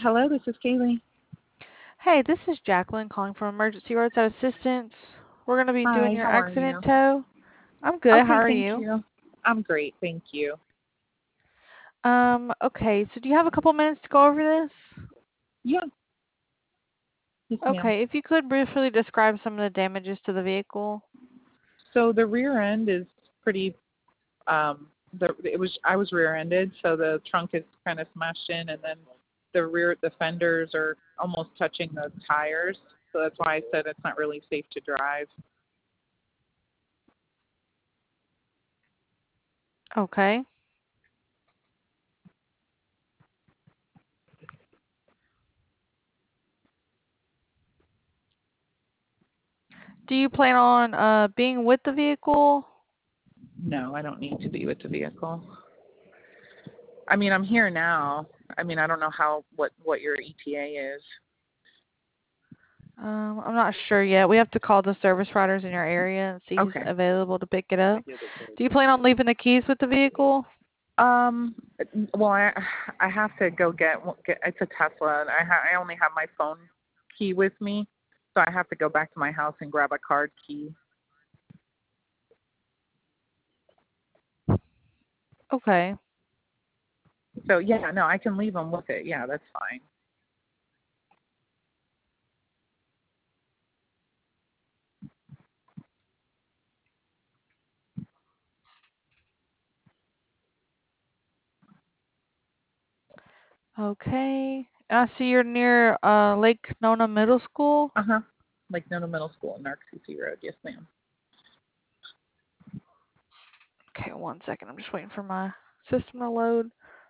Hello, this is Kaylee. Hey, this is Jacqueline calling from Emergency Roadside Assistance. We're going to be doing Hi, your how are accident you? tow. I'm good. How Okay, are thank you? you. I'm great, thank you. Okay, so do you have a couple minutes to go over this? Yeah, yes, ma'am. Okay, if you could briefly describe some of the damages to the vehicle. So the rear end is pretty. I was rear-ended, so the trunk is kind of smashed in, and then the fenders are almost touching the tires. So that's why I said it's not really safe to drive. Okay. Do you plan on being with the vehicle? No, I don't need to be with the vehicle. I mean, I'm here now. I mean, I don't know what your ETA is. I'm not sure yet. We have to call the service providers in your area and see who's Okay. available to pick it up. Do you plan on leaving the keys with the vehicle? Um, well, I have to go get it's a Tesla, and I only have my phone key with me, so I have to go back to my house and grab a card key. Okay. So yeah, no, I can leave them with it. Yeah, that's fine. Okay. I see you're near Lake Nona Middle School. Uh-huh. Like Nona Middle School in Narcoosseee Road. Yes, ma'am. Okay, one second. I'm just waiting for my system to load.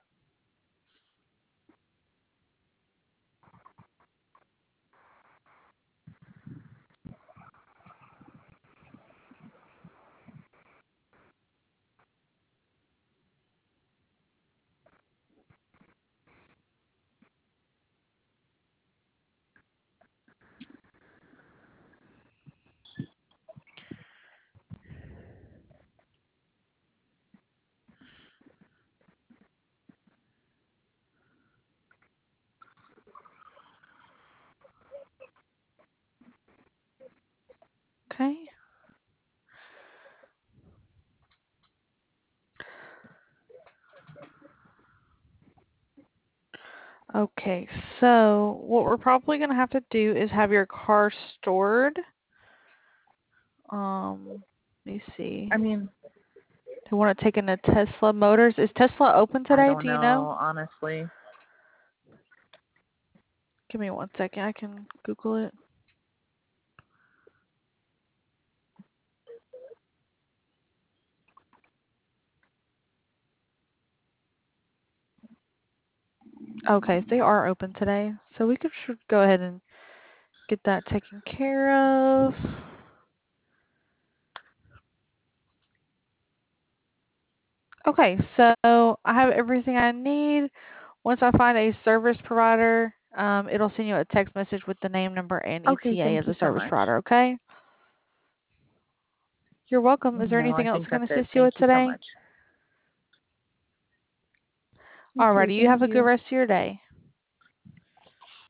Okay. Okay, so what we're probably going to have to do is have your car stored. Let me see. I mean, They want to take in to Tesla Motors. Is Tesla open I today? don't Do you know? know, honestly. Give me one second. I can Google it. Okay, they are open today. So we should go ahead and get that taken care of. Okay, so I have everything I need. Once I find a service provider, it'll send you a text message with the name, number, and Okay, ETA of thank the you so service much. provider, okay? You're welcome. Is there No, I anything else think I can that's it. assist you Thank with you so today? much. You too. Alrighty, you Thank have a good you. rest of your day.